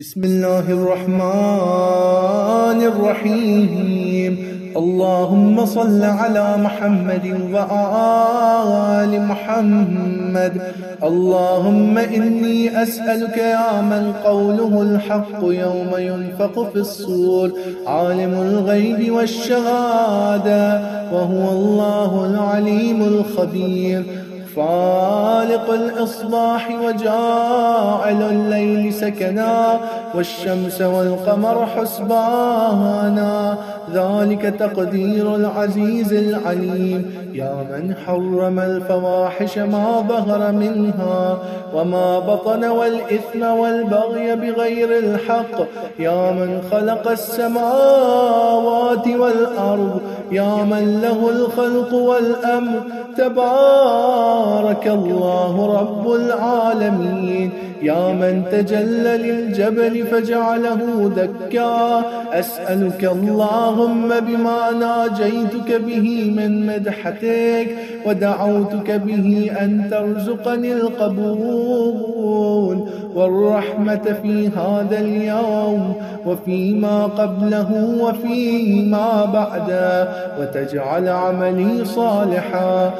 بسم الله الرحمن الرحيم. اللهم صل على محمد وآل محمد. اللهم إني أسألك يا من قوله الحق يوم ينفخ في الصور، عالم الغيب والشهادة وهو الله العليم الخبير، فالق الإصباح وجاعل الليل سكنا والشمس والقمر حسبانا، ذلك تقدير العزيز العليم. يا من حرم الفواحش ما ظهر منها وما بطن والإثم والبغي بغير الحق، يا من خلق السماوات والأرض، يا من له الخلق والأمر، تبارك الله رب العالمين. يا من تجلى للجبل فجعله دكا، أسألك اللهم بما ناجيتك به من مدحتك ودعوتك به أن ترزقني القبول والرحمة في هذا اليوم وفيما قبله وفيما بعده، وتجعل عملي صالحا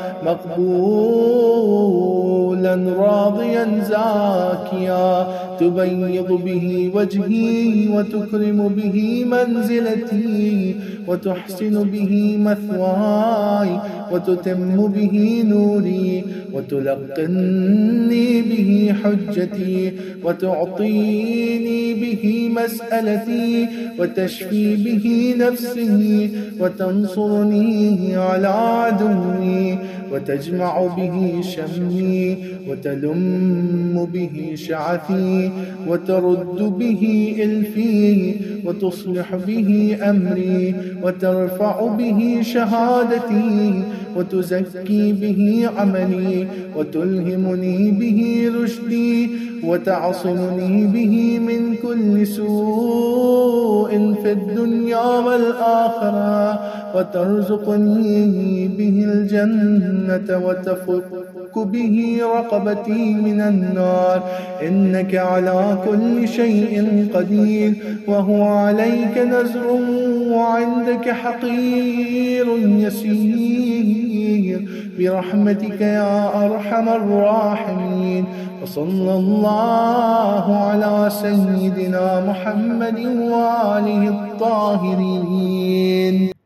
مقبولا راضيا زاكيا، تبيض به وجهي وتكرم به منزلتي وتحسن به مثواي وتتم به نوري وتلقني به حجتي وتعطيني به مسألتي وتشفي به نفسي وتنصرني على عدوي وتجمع به شملي وتلم به شعثي وترد به إلفي وتصلح به أمري وترفع به شهادتي وتزكي به عملي وتلهمني به رشدي وتعصمني به من كل سوء في الدنيا والآخرة وترزقني به الجنة وتفك به رقبتي من النار، إنك على كل شيء قدير وهو عليك نزر وعندك حقير يسير، برحمتك يا أرحم الراحمين. وصلى الله على سيدنا محمد وآله الطاهرين.